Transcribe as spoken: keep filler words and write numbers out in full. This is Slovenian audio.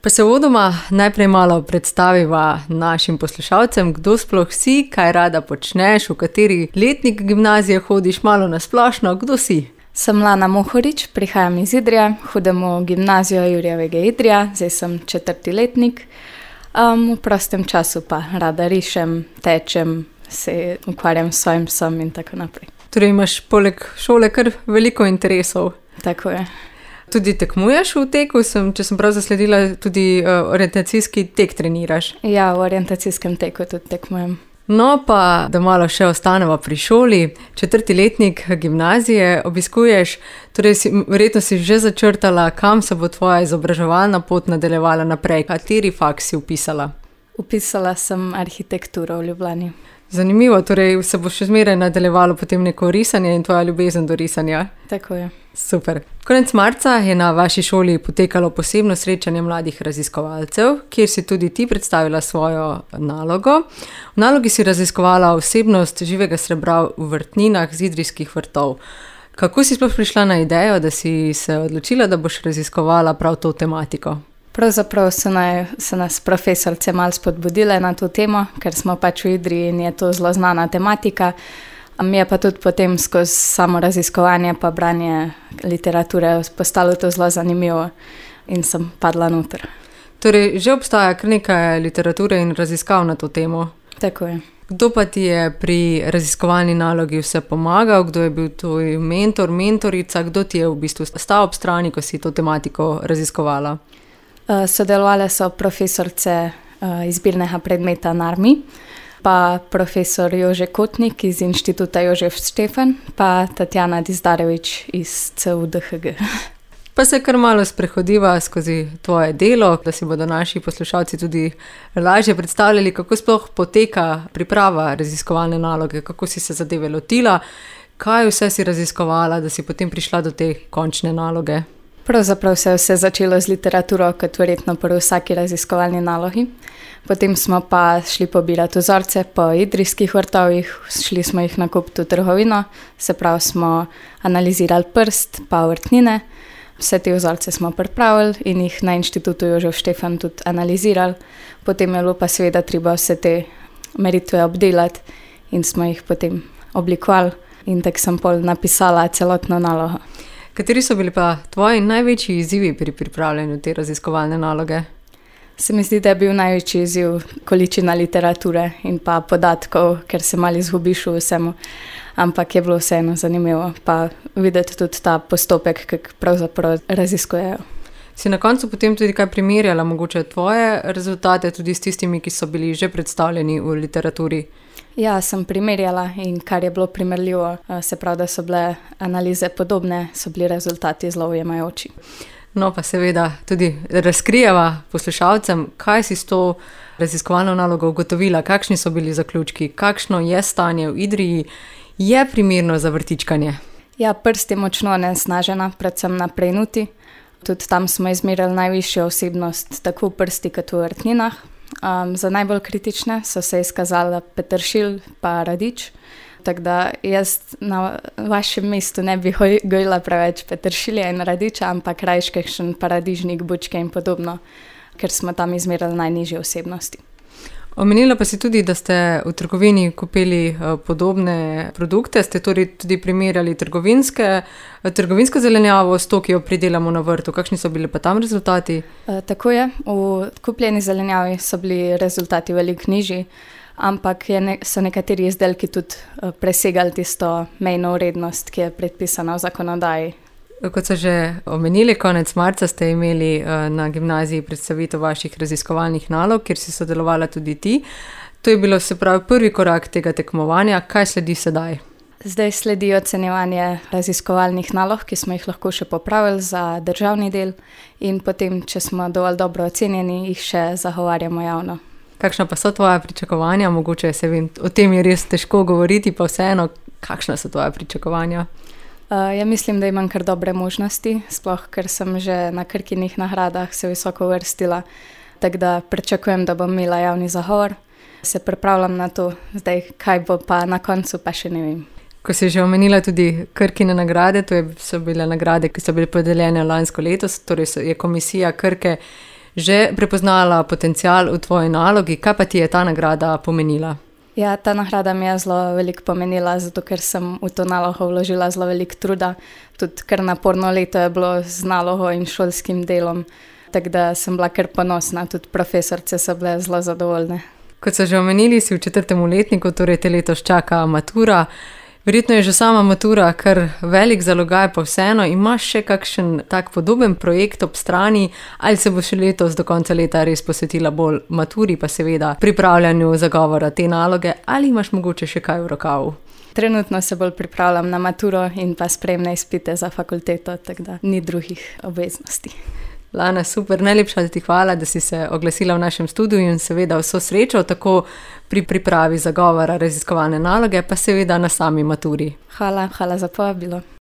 Pa se vodoma najprej malo predstaviva našim poslušalcem, kdo sploh si, kaj rada počneš, v kateri letnik gimnazije hodiš, malo na splošno, kdo si? Sem Lana Mohorič, prihajam iz Idrija, hodim v gimnazijo Jurjevega Idrija, zdaj sem četrti letnik. Um, v prostem času pa rada rišem, tečem, se ukvarjam s svojim psom in tako naprej. Torej imaš poleg šole kar veliko interesov. Tako je. Tudi tekmuješ v teku, sem, če sem prav zasledila, tudi uh, orientacijski tek treniraš. Ja, v orientacijskem teku tudi tekmujem. No pa, da malo še ostaneva pri šoli, četrti letnik gimnazije obiskuješ, torej si, verjetno si že začrtala, kam se bo tvoja izobraževalna pot nadaljevala naprej, kateri faks si vpisala? Vpisala sem arhitekturo v Ljubljani. Zanimivo, torej se bo še zmeraj nadaljevalo potem neko risanje in tvoja ljubezen do risanja. Tako je. Super. Konec marca je na vaši šoli potekalo posebno srečanje mladih raziskovalcev, kjer si tudi ti predstavila svojo nalogo. V nalogi si raziskovala osebnost živega srebra v vrtninah z idrijskih vrtov. Kako si sploh prišla na idejo, da si se odločila, da boš raziskovala prav to tematiko? Pravzaprav so, naj, so nas profesorice malo spodbudile na to temo, ker smo pač v Idriji in je to zelo znana tematika. Mi je pa tudi potem skozi samo raziskovanje pa branje literature postalo to zelo zanimivo in sem padla noter. Torej, že obstaja kar nekaj literature in raziskav na to temo. Tako je. Kdo pa ti je pri raziskovalni nalogi vse pomagal? Kdo je bil tvoj mentor, mentorica? Kdo ti je v bistvu stal ob strani, ko si to tematiko raziskovala? Uh, sodelovale so profesorice uh, izbirnega predmeta Narmi, pa profesor Jože Kotnik iz Inštituta Jožef Stefan, pa Tatjana Dizdarevič iz C U D H G. Pa se kar malo sprehodiva skozi tvoje delo, da si bodo naši poslušalci tudi lažje predstavljali, kako sploh poteka priprava raziskovalne naloge, kako si se zadeve lotila, kaj vse si raziskovala, da si potem prišla do te končne naloge. Pravzaprav se je vse začelo z literaturo, kot verjetno pri vsaki raziskovalni nalogi. Potem smo pa šli pobirati vzorce po idrijskih vrtovih, šli smo jih nakupiti v trgovino, se pravi smo analizirali prst pa vrtnine. Vse te vzorce smo pripravili in jih na Inštitutu Jožef Stefan tudi analizirali. Potem je bilo pa seveda treba vse te meritve obdelati in smo jih potem oblikovali in tako sem pol napisala celotno nalogo. Kateri so bili pa tvoji največji izzivi pri pripravljanju te raziskovalne naloge? Se mi zdi, da je bil največji izziv količina literature in pa podatkov, ker se malo izgubiš v vsemu, ampak je bilo vseeno zanimivo pa videti tudi ta postopek, kako pravzaprav raziskujejo. Si na koncu potem tudi kaj primerjala, mogoče tvoje rezultate tudi s tistimi, ki so bili že predstavljeni v literaturi? Ja, sem primerjala in kar je bilo primerljivo, se pravi, da so bile analize podobne, so bili rezultati zelo ujemajoči. No pa seveda tudi razkrijeva poslušalcem, kaj si s to raziskovalno nalogo ugotovila, kakšni so bili zaključki, kakšno je stanje v Idriji, je primerno za vrtičkanje? Ja, prst je močno onesnažena, predvsem na Prejnuti. Tudi tam smo izmerili najvišjo osebnost tako v prsti kot v vrtninah. Um, za najbolj kritične so se izkazala peteršilj pa radič, tako da jaz na vašem mestu ne bi gojila preveč peteršilja in radiča, ampak rajš kakšen paradižnik, bučke in podobno, ker smo tam izmerili najnižje osebnosti. Omenila pa si tudi, da ste v trgovini kupili uh, podobne produkte, ste torej tudi primerjali trgovinske, uh, trgovinsko zelenjavo s to, ki jo pridelamo na vrtu. Kakšni so bili pa tam rezultati? Uh, tako je, v kupljeni zelenjavi so bili rezultati veliko nižji, ampak je ne, so nekateri izdelki tudi uh, presegali tisto mejno vrednost, ki je predpisana v zakonodaji. Kot so že omenili, konec marca ste imeli uh, na gimnaziji predstavitev vaših raziskovalnih nalog, kjer si sodelovala tudi ti. To je bilo se pravi prvi korak tega tekmovanja. Kaj sledi sedaj? Zdaj sledi ocenjevanje raziskovalnih nalog, ki smo jih lahko še popravili za državni del in potem, če smo dovolj dobro ocenjeni, jih še zagovarjamo javno. Kakšna pa so tvoja pričakovanja? Mogoče se vem, o tem je res težko govoriti, pa vseeno, kakšna so tvoja pričakovanja? Uh, ja, mislim, da imam kar dobre možnosti, sploh ker sem že na Krkinih nagradah se visoko uvrstila, tako da pričakujem, da bom imela javni zagovor. Se pripravljam na to, zdaj kaj bo pa na koncu, pa še ne vem. Ko si že omenila tudi Krkine nagrade, to je, so bile nagrade, ki so bile podeljene lansko leto, torej je komisija Krke že prepoznala potencial v tvoji nalogi. Kaj pa ti je ta nagrada pomenila? Ja, ta nagrada mi je zelo veliko pomenila, zato ker sem v to nalogo vložila zelo veliko truda. Tudi kar naporno leto je bilo z nalogo in šolskim delom, tako da sem bila kar ponosna, tudi profesorce so bile zelo zadovoljne. Kot so že omenili, si v četrtem letniku, torej te letos čaka matura. Verjetno je že sama matura kar velik zalogaj, pa vseeno imaš še kakšen tak podoben projekt ob strani, ali se boš letos do konca leta res posvetila bolj maturi, pa seveda pripravljanju zagovora te naloge, ali imaš mogoče še kaj v rokavu? Trenutno se bolj pripravljam na maturo in pa sprejemne izpite za fakulteto, tako da ni drugih obveznosti. Lana, super, najlepša ti hvala, da si se oglasila v našem studiu in seveda vso srečo tako pri pripravi zagovora raziskovalne naloge, pa seveda na sami maturi. Hvala, hvala za povabilo.